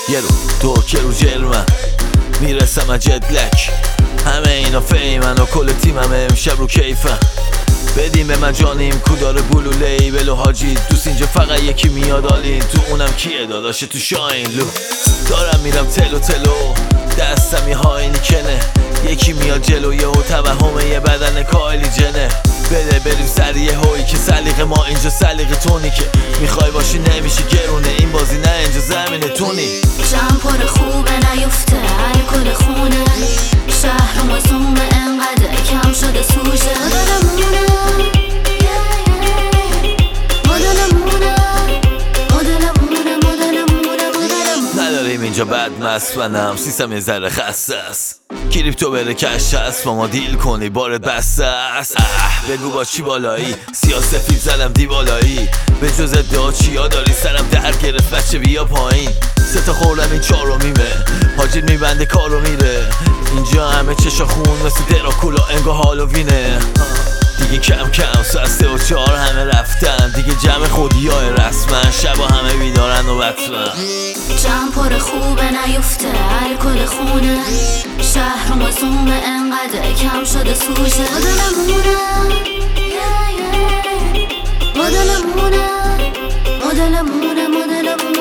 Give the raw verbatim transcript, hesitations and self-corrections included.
یه رو ترکیه رو جرمن میرسم از جدلک، همه اینا فیمن و کل تیم همه امشب رو کیفن. بدیم به من جانیم کودار بلو لیبل و حاجی دوست، اینجا فقط یکی میاد آلین، تو اونم کیه داداشه تو شاین لو. دارم میرم تلو تلو دستم یه هاینی کنه، یکی میاد جلویه و توهمه یه بدن کایلی جنه. بده بریم سریع هوی که سلیقه ما اینجا سلیقه تونی، که میخوای باشی نمیشه گرونه این بازی نه اینجا زمین تونی. جمع پر خوبه نیفته الکل خونه، شهر مزومه انقدر کم شده سوژه. مدلمونه مدلمونه مدلمونه مدلمونه مدلمونه. نداریم اینجا بد مسفنم سیستم یه ذره خسته است، کریپتو بره کش هست با ما دیل کنی بارت بسته است. بگو با چی بالایی سیاسفید زدم دی بالایی، به جز ادعا چیا داری سرم در گرفت بچه بیا پایین. سه تا خوردم این چارو میمه حاجی میبنده کارو میره، اینجا همه چشا خون مثل دراکولا انگا هالووینه. دیگه کم کم ساعت سه و چهار همه رفتن دیگه، جمع خودی های رسمن شبا همه بیدارن و بطمن. جمع پر خوبه نیفته الکل خونه، شهر مزومه انقدر کم شده سوژه. مدلمونه مدلمونه مدلمونه مدلمونه